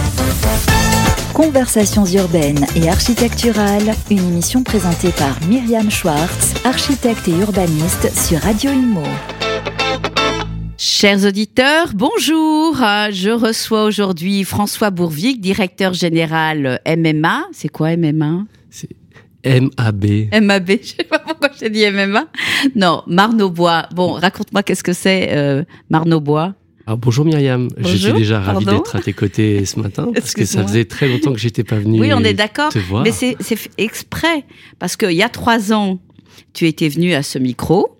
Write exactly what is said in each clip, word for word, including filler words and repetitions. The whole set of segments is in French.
Conversations urbaines et architecturales, une émission présentée par Myriam Schwartz, architecte et urbaniste sur Radio Imo. Chers auditeurs, bonjour. Je reçois aujourd'hui François Bourvic, directeur général M M A. C'est quoi M M A ? C'est M A B. M A B, je sais pas pourquoi j'ai dit M M A. Non, Marne-au-Bois. Bon, raconte-moi qu'est-ce que c'est euh, Marne-au-Bois. Alors, bonjour Myriam, bonjour, je suis déjà ravi pardon. d'être à tes côtés ce matin parce que ça Excuse-moi. faisait très longtemps que j'étais pas venu. Oui, on est d'accord, te voir. mais c'est, c'est exprès parce qu'il y a trois ans, tu étais venu à ce micro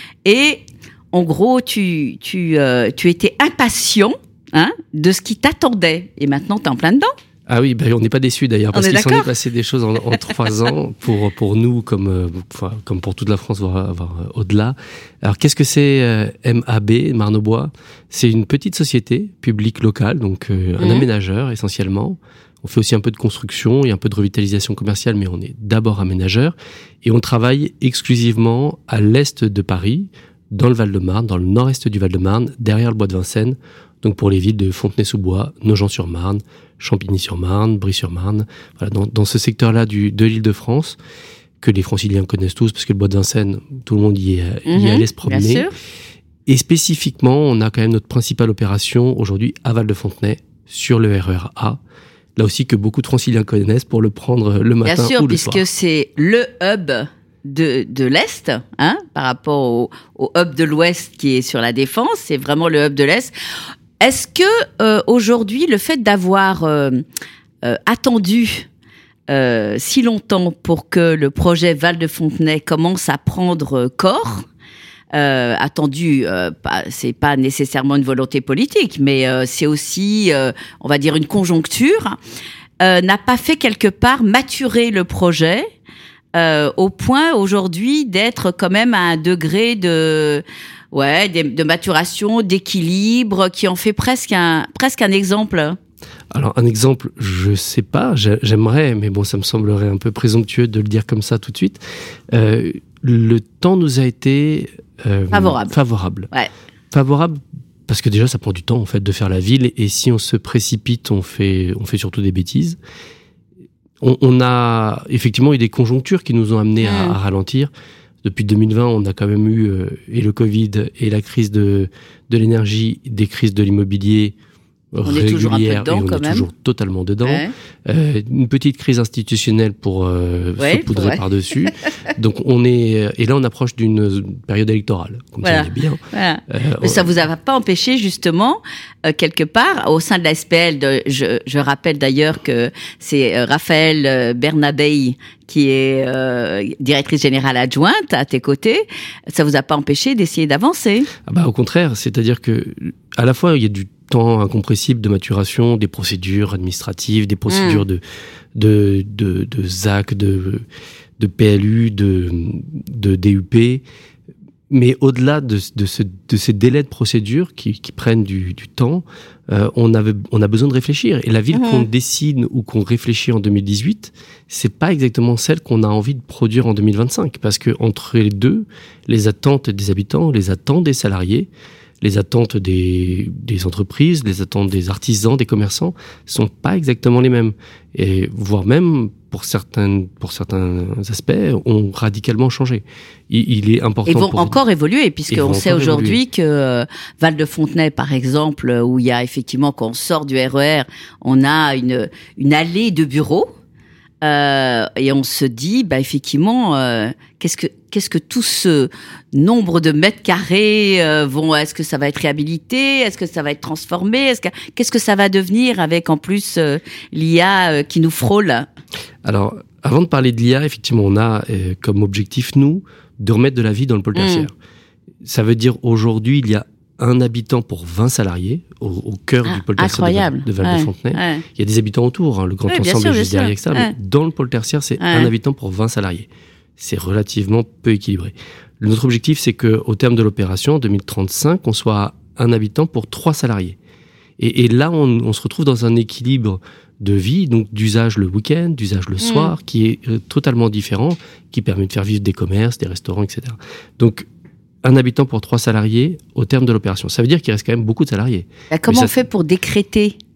et en gros, tu tu euh, tu étais impatient, hein, de ce qui t'attendait et maintenant t'es en plein dedans. Ah oui, ben on n'est pas déçus d'ailleurs parce On est qu'il s'en d'accord. est passé des choses en, en trois ans pour pour nous comme euh, enfin, comme pour toute la France, voire, voire euh, au-delà. Alors qu'est-ce que c'est euh, M A B, Marne-au-Bois ? C'est une petite société publique locale, donc euh, un Mmh. aménageur essentiellement. On fait aussi un peu de construction et un peu de revitalisation commerciale, mais on est d'abord aménageur et on travaille exclusivement à l'est de Paris, dans le Val-de-Marne, dans le nord-est du Val-de-Marne, derrière le bois de Vincennes. Donc pour les villes de Fontenay-sous-Bois, Nogent-sur-Marne, Champigny-sur-Marne, Brie-sur-Marne, voilà, dans, dans ce secteur-là du, de l'Île-de-France, que les franciliens connaissent tous, parce que le bois de Vincennes, tout le monde y, est, Mmh, y allait se promener. bien sûr. Et spécifiquement, on a quand même notre principale opération aujourd'hui à Val-de-Fontenay, sur le R E R A. Là aussi que beaucoup de franciliens connaissent pour le prendre le matin Bien sûr, ou le puisque soir. c'est le hub de, de l'Est, hein, par rapport au, au hub de l'Ouest qui est sur la Défense, c'est vraiment le hub de l'Est. Est-ce que euh, aujourd'hui, le fait d'avoir euh, euh, attendu euh, si longtemps pour que le projet Val-de-Fontenay commence à prendre corps, euh, attendu, euh, pas, c'est pas nécessairement une volonté politique, mais euh, c'est aussi, euh, on va dire, une conjoncture, euh, n'a pas fait quelque part maturer le projet euh, au point aujourd'hui d'être quand même à un degré de, ouais, de, de maturation, d'équilibre, qui en fait presque un, presque un exemple. Alors, un exemple, je sais pas, j'ai- j'aimerais, mais bon, ça me semblerait un peu présomptueux de le dire comme ça tout de suite. Euh, le temps nous a été euh, Favorable. favorable. Ouais. Favorable parce que déjà, ça prend du temps en fait de faire la ville, et si on se précipite, on fait, on fait surtout des bêtises. On, on a effectivement eu des conjonctures qui nous ont amenés à, Mmh. à ralentir. Depuis deux mille vingt, on a quand même eu euh, et le Covid et la crise de de l'énergie, des crises de l'immobilier. On est toujours un peu régulières, dedans, et on quand est même. toujours totalement dedans. Ouais. Euh, une petite crise institutionnelle pour euh, Ouais, saupoudrer ouais. par-dessus. Donc on est et là on approche d'une période électorale. Comme Voilà. ça on est bien. Voilà. Euh, Mais ça vous a pas empêché justement euh, quelque part au sein de la S P L. De, je, je rappelle d'ailleurs que c'est euh, Raphaël euh, Bernabei qui est euh, directrice générale adjointe à tes côtés. Ça vous a pas empêché d'essayer d'avancer? Ah bah au contraire, c'est-à-dire que à la fois il y a du temps incompressible de maturation, des procédures administratives, des procédures Mmh. de de de de Z A C, de de P L U, de de D U P. Mais au-delà de, de, ce, de ces délais de procédure qui, qui prennent du, du temps, euh, on, avait, on a besoin de réfléchir. Et la ville Mmh. qu'on dessine ou qu'on réfléchit en deux mille dix-huit, c'est pas exactement celle qu'on a envie de produire en deux mille vingt-cinq. Parce que entre les deux, les attentes des habitants, les attentes des salariés, les attentes des, des entreprises, les attentes des artisans, des commerçants, sont pas exactement les mêmes. Et voire même, pour certains, pour certains aspects, ont radicalement changé. Il, il est important Ils vont pour... encore évoluer, Ils puisqu'on vont sait encore aujourd'hui évoluer. que euh, Val-de-Fontenay, par exemple, où il y a effectivement, quand on sort du R E R, on a une, une allée de bureaux. Euh, et on se dit, bah effectivement, euh, qu'est-ce que qu'est-ce que tout ce nombre de mètres carrés euh, vont, est-ce que ça va être réhabilité, est-ce que ça va être transformé, est-ce que qu'est-ce que ça va devenir avec en plus euh, l'I A euh, qui nous frôle? Alors, avant de parler de l'I A, effectivement, on a euh, comme objectif, nous, de remettre de la vie dans le pôle tertiaire. Mmh. Ça veut dire, aujourd'hui, il y a un habitant pour vingt salariés au, au cœur ah, du pôle tertiaire incroyable. de, Val, de Val-de-Fontenay. Ouais, ouais. Il y a des habitants autour, hein, le grand oui, ensemble sûr, est juste derrière ça, ouais. mais dans le pôle tertiaire, c'est ouais. un habitant pour vingt salariés. C'est relativement peu équilibré. Notre objectif, c'est qu'au terme de l'opération, en deux mille trente-cinq, on soit à un habitant pour trois salariés. Et, et là, on, on se retrouve dans un équilibre de vie, donc d'usage le week-end, d'usage le soir, mmh. qui est euh, totalement différent, qui permet de faire vivre des commerces, des restaurants, et cetera. Donc, un habitant pour trois salariés au terme de l'opération. Ça veut dire qu'il reste quand même beaucoup de salariés. Bah, comment ça, on fait pour décréter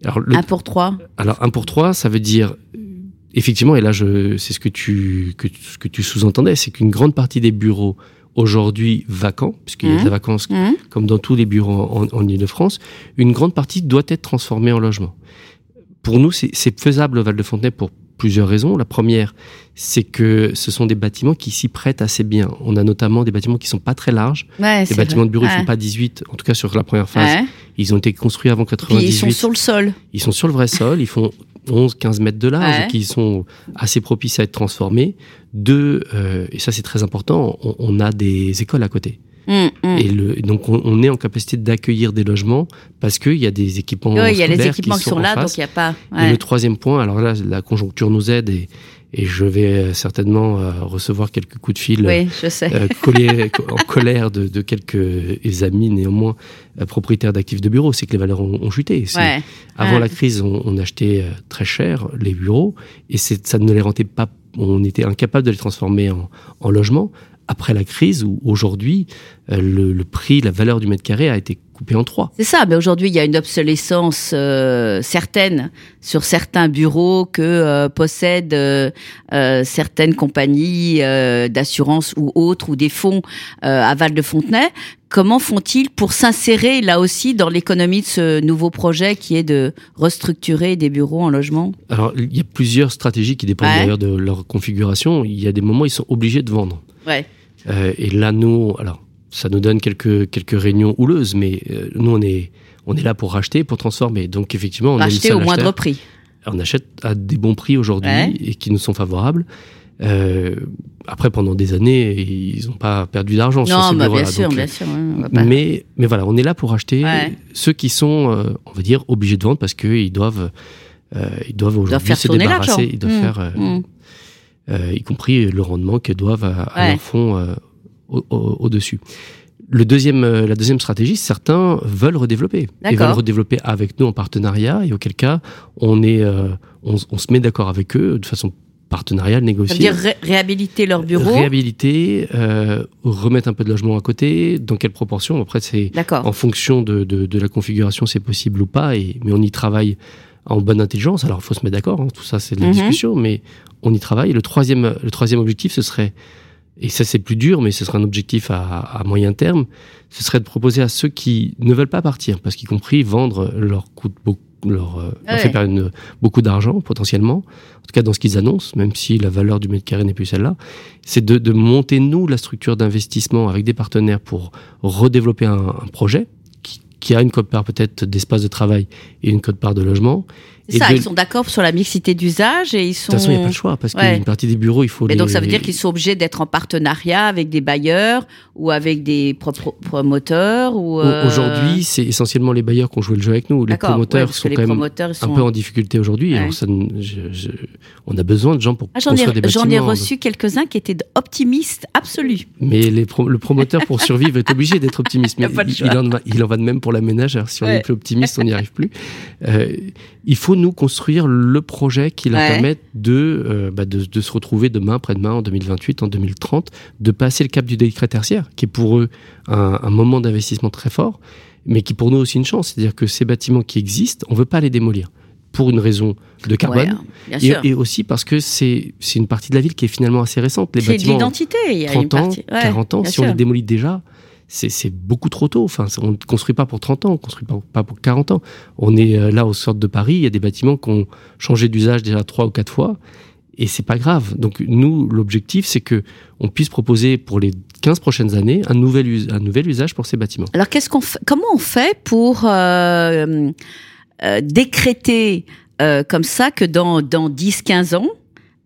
Alors, le, un pour trois. Alors, un pour trois, ça veut dire, effectivement, et là, je, c'est ce que tu, que, ce que tu sous-entendais, c'est qu'une grande partie des bureaux aujourd'hui vacants, puisqu'il y a Mmh. de la vacance Mmh. comme dans tous les bureaux en, en Ile-de-France, une grande partie doit être transformée en logement. Pour nous, c'est, c'est faisable au Val de Fontenay pour plusieurs raisons. La première, c'est que ce sont des bâtiments qui s'y prêtent assez bien. On a notamment des bâtiments qui sont pas très larges. Ouais, Les bâtiments vrai. de bureaux, ouais. ils font pas dix-huit, en tout cas sur la première phase. Ouais. Ils ont été construits avant Puis quatre-vingt-dix-huit. ils sont sur le sol. Ils sont sur le vrai sol, ils font onze quinze mètres de large, Ouais. donc ils sont assez propices à être transformés. Deux, euh, et ça c'est très important, on, on a des écoles à côté. Mmh, mmh. Et le, donc on, on est en capacité d'accueillir des logements parce qu'il y a des équipements Oui, il y a les scolaires équipements qui sont, en là, face. donc il n'y a pas. Et Ouais. le troisième point, alors là, la conjoncture nous aide et, et je vais certainement euh, recevoir quelques coups de fil Oui, je sais. euh, collés- en colère de, de quelques amis néanmoins euh, propriétaires d'actifs de bureaux, c'est que les valeurs ont, ont chuté. C'est- Ouais. Avant Ouais. la crise, on, on achetait euh, très cher les bureaux et c'est, ça ne les rendait pas, on était incapable de les transformer en, en logement. Après la crise, où aujourd'hui, euh, le, le prix, la valeur du mètre carré a été coupé en trois. C'est ça, mais aujourd'hui, il y a une obsolescence euh, certaine sur certains bureaux que euh, possèdent euh, euh, certaines compagnies euh, d'assurance ou autres, ou des fonds euh, à Val de Fontenay. Comment font-ils pour s'insérer là aussi dans l'économie de ce nouveau projet qui est de restructurer des bureaux en logement ? Alors, il y a plusieurs stratégies qui dépendent Ouais. d'ailleurs de leur configuration. Il y a des moments où ils sont obligés de vendre. Ouais. Euh, et là, nous, alors, ça nous donne quelques, quelques réunions houleuses, mais euh, nous, on est, on est là pour racheter, pour transformer. Donc, effectivement, on est le Racheter seul au moindre acheteur. prix. On achète à des bons prix aujourd'hui Ouais. et qui nous sont favorables. Euh, après, pendant des années, ils n'ont pas perdu d'argent sur Non, ces bah, bureaux-là. bien sûr, Donc, bien sûr. ouais, on va pas- mais, mais voilà, on est là pour acheter Ouais. ceux qui sont, euh, on va dire, obligés de vendre parce qu'ils doivent, euh, ils doivent aujourd'hui faire se tourner l'argent. débarrasser, ils doivent Mmh, faire, euh, mmh. euh, y compris le rendement que doivent à, à Ouais. leur fonds euh, au, au- au-dessus. Le deuxième, euh, la deuxième stratégie, certains veulent redévelopper. Ils D'accord. veulent redévelopper avec nous en partenariat, et auquel cas, on, est, euh, on, on se met d'accord avec eux de façon partenariale, Ça veut négociée. dire ré- réhabiliter leur bureau. Réhabiliter, euh, remettre un peu de logement à côté, dans quelle proportion. Après, c'est D'accord. en fonction de, de, de la configuration, c'est possible ou pas, et, mais on y travaille en bonne intelligence. Alors, il faut se mettre d'accord, hein, tout ça, c'est de la Mhm. discussion, mais on y travaille. Le troisième, le troisième objectif, ce serait, et ça c'est plus dur, mais ce serait un objectif à, à moyen terme, ce serait de proposer à ceux qui ne veulent pas partir, parce qu'y compris vendre leur coûte beaucoup, leur, euh, leur Ouais. fait perdre une- beaucoup d'argent potentiellement, en tout cas dans ce qu'ils annoncent, même si la valeur du mètre carré n'est plus celle-là, c'est de, de monter nous la structure d'investissement avec des partenaires pour redévelopper un, un projet qui, qui a une quote-part peut-être d'espace de travail et une quote-part de logement. C'est Et ça, de- ils sont d'accord sur la mixité d'usage et ils De sont. toute façon, il n'y a pas le choix, parce Ouais. qu'une partie des bureaux, il faut Mais les... donc ça veut dire qu'ils sont obligés d'être en partenariat avec des bailleurs ou avec des pro- pro- promoteurs ou. euh, Aujourd'hui, c'est essentiellement les bailleurs qui ont joué le jeu avec nous. Les d'accord, ouais, promoteurs parce que sont les quand même promoteurs, ils un sont- peu en difficulté aujourd'hui. Ouais. Alors ça, ne- je- je- on a besoin de gens pour Ah, j'en construire des ai, bâtiments. j'en ai reçu quelques-uns qui étaient optimistes absolus. Mais les pro- le promoteur, pour survivre, est obligé d'être optimiste. Y a Mais pas de il, choix. il en va, il en va de même pour la ménagère. Si on Ouais. est plus optimiste, on n'y arrive plus. Euh, il faut nous construire le projet qui leur Ouais. permette de, euh, bah, de, de se retrouver demain, après-demain, en deux mille vingt-huit, en deux mille trente, de passer le cap du décret tertiaire, qui est pour eux un, un moment d'investissement très fort, mais qui pour nous aussi une chance. C'est-à-dire que ces bâtiments qui existent, on ne veut pas les démolir. Pour une raison de carbone. Ouais, bien sûr. Et, et aussi parce que c'est c'est une partie de la ville qui est finalement assez récente. Les C'est de bâtiments l'identité. Il y a une trente ans, partie. Ouais, quarante ans, bien si on sûr. les démolit déjà, c'est c'est beaucoup trop tôt. Enfin, on ne construit pas pour trente ans, on ne construit pas, pas pour quarante ans. On est euh, là au sort de Paris, il y a des bâtiments qui ont changé d'usage déjà trois ou quatre fois, et c'est pas grave. Donc nous, l'objectif, c'est que on puisse proposer pour les quinze prochaines années un nouvel, us- un nouvel usage pour ces bâtiments. Alors, qu'est-ce qu'on fait, comment on fait pour euh, euh, décréter euh, comme ça que dans, dans dix quinze ans,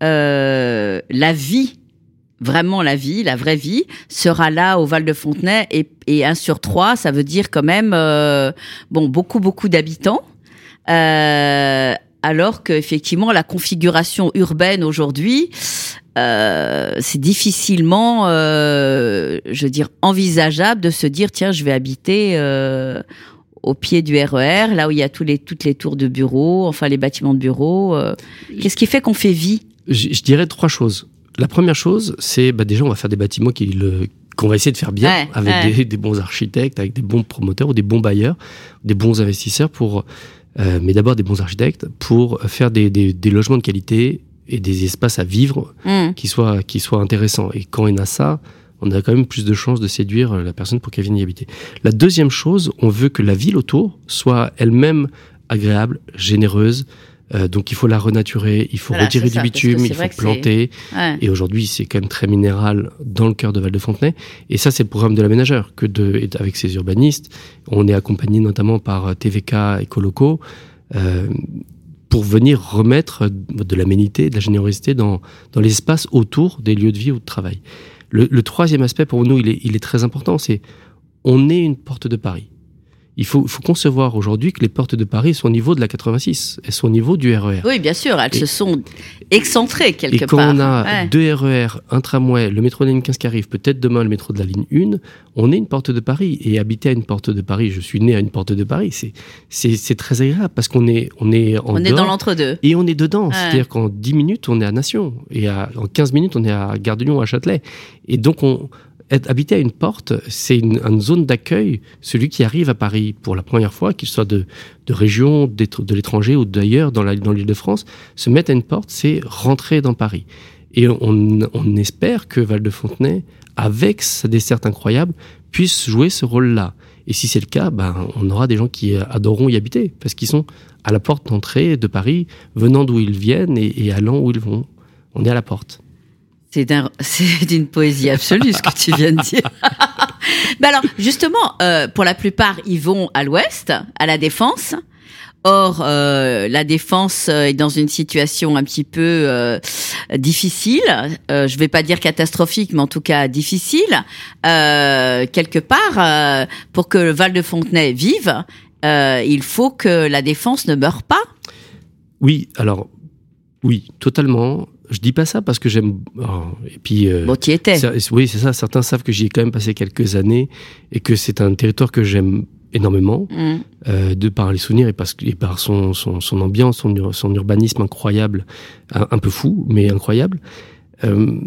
euh, la vie, vraiment la vie, la vraie vie, sera là au Val de Fontenay et, et un sur trois, ça veut dire quand même euh, bon, beaucoup, beaucoup d'habitants. Euh, alors qu'effectivement, la configuration urbaine aujourd'hui, euh, c'est difficilement, euh, je veux dire, envisageable de se dire, tiens, je vais habiter euh, au pied du R E R, là où il y a tous les, toutes les tours de bureaux, enfin les bâtiments de bureaux. Euh. Qu'est-ce qui fait qu'on fait vie ? Je, je dirais trois choses. La première chose, c'est bah, déjà, on va faire des bâtiments qui le qu'on va essayer de faire bien, Ouais, avec ouais. Des, des bons architectes, avec des bons promoteurs ou des bons bailleurs, des bons investisseurs pour euh, mais d'abord des bons architectes pour faire des, des, des logements de qualité et des espaces à vivre mmh. qui soient, qui soient intéressants. Et quand on a ça, on a quand même plus de chances de séduire la personne pour qu'elle vienne y habiter. La deuxième chose, on veut que la ville autour soit elle-même agréable, généreuse. Euh, donc il faut la renaturer, il faut voilà, retirer du ça, bitume, il faut planter. Ouais. Et aujourd'hui, c'est quand même très minéral dans le cœur de Val-de-Fontenay. Et ça, c'est le programme de l'aménageur, que de, avec ses urbanistes. On est accompagné notamment par T V K et Coloco euh, pour venir remettre de l'aménité, de la générosité dans, dans les espaces autour des lieux de vie ou de travail. Le, le troisième aspect pour nous, il est, il est très important, c'est on est une porte de Paris. Il faut, faut concevoir aujourd'hui que les portes de Paris sont au niveau de la quatre-vingt-six, elles sont au niveau du R E R. Oui, bien sûr, elles et, se sont excentrées quelque part. Et quand part. on a ouais. deux R E R, un tramway, le métro de la ligne quinze qui arrive, peut-être demain le métro de la ligne un, on est une porte de Paris. Et habiter à une porte de Paris, je suis né à une porte de Paris, c'est, c'est, c'est très agréable parce qu'on est, on est en On est dans l'entre-deux. Et on est dedans. Ouais. C'est-à-dire qu'en dix minutes, on est à Nation. Et à, en quinze minutes, on est à Gare de Lyon, à Châtelet. Et donc, on... Être, habiter à une porte, c'est une, une zone d'accueil. Celui qui arrive à Paris pour la première fois, qu'il soit de, de région, de l'étranger ou d'ailleurs dans, la, dans l'Île-de-France, se mettre à une porte, c'est rentrer dans Paris. Et on, on espère que Val-de-Fontenay, avec sa desserte incroyable, puisse jouer ce rôle-là. Et si c'est le cas, ben, on aura des gens qui adoreront y habiter, parce qu'ils sont à la porte d'entrée de Paris, venant d'où ils viennent et, et allant où ils vont. On est à la porte. C'est, d'un, c'est d'une poésie absolue ce que tu viens de dire. Ben alors, justement, euh, pour la plupart, ils vont à l'ouest, à la Défense. Or, euh, la Défense est dans une situation un petit peu euh, difficile. Euh, je vais pas dire catastrophique, mais en tout cas difficile. Euh, quelque part, euh, pour que le Val-de-Fontenay vive, euh, il faut que la Défense ne meure pas. Oui, alors, oui, totalement. Je dis pas ça parce que j'aime. Oh, et puis. Euh, bon, tu y étais. Ça, oui, c'est ça. Certains savent que j'y ai quand même passé quelques années et que c'est un territoire que j'aime énormément, mmh. euh, de par les souvenirs et, parce, et par son, son, son ambiance, son, son urbanisme incroyable, un, un peu fou, mais incroyable. Euh,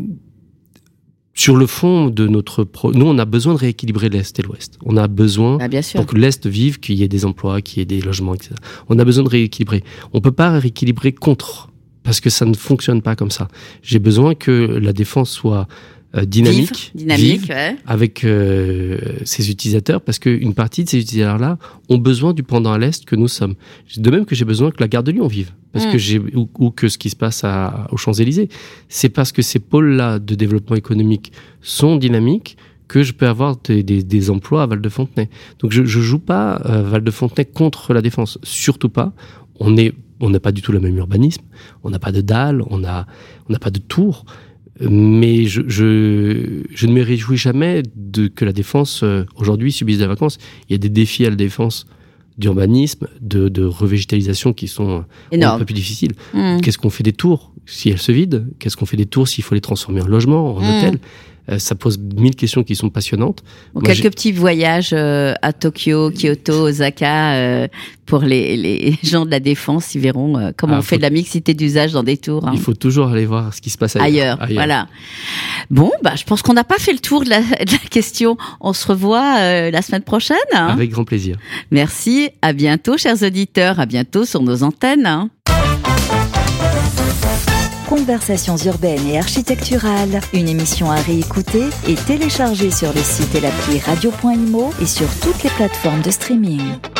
sur le fond de notre. Pro... Nous, on a besoin de rééquilibrer l'Est et l'Ouest. On a besoin, ah, bien sûr. pour que l'Est vive, qu'il y ait des emplois, qu'il y ait des logements, et cetera. On a besoin de rééquilibrer. On peut pas rééquilibrer contre. Parce que ça ne fonctionne pas comme ça. J'ai besoin que la Défense soit euh, dynamique, vive, dynamique vive, ouais. avec euh, ses utilisateurs, parce qu'une partie de ces utilisateurs-là ont besoin du pendant à l'Est que nous sommes. De même que j'ai besoin que la gare de Lyon vive, parce mmh. que j'ai ou, ou que ce qui se passe à, aux Champs-Élysées. C'est parce que ces pôles-là de développement économique sont dynamiques que je peux avoir des, des, des emplois à Val-de-Fontenay. Donc je, je joue pas euh, Val-de-Fontenay contre la Défense, surtout pas. On est On n'a pas du tout le même urbanisme, on n'a pas de dalles, on n'a on n'a pas de tours, mais je, je, je ne me réjouis jamais de, que la Défense, euh, aujourd'hui, subisse des vacances. Il y a des défis à la Défense d'urbanisme, de, de revégétalisation qui sont un peu plus difficiles. Mmh. Qu'est-ce qu'on fait des tours si elles se vident ? Qu'est-ce qu'on fait des tours s'il faut les transformer en logement, en mmh. hôtel ? Euh, ça pose mille questions qui sont passionnantes. Bon, quelques j'ai... petits voyages euh, à Tokyo, Kyoto, Osaka, euh, pour les, les gens de la Défense, ils verront euh, comment ah, on faut... fait de la mixité d'usage dans des tours. Hein. Il faut toujours aller voir ce qui se passe ailleurs. Ailleurs, ailleurs. Voilà. Bon, bah, je pense qu'on n'a pas fait le tour de la, de la question. On se revoit euh, la semaine prochaine. Hein. Avec grand plaisir. Merci, à bientôt, chers auditeurs, à bientôt sur nos antennes. Hein. Conversations urbaines et architecturales, une émission à réécouter et télécharger sur le site et l'appli radio point imo et sur toutes les plateformes de streaming.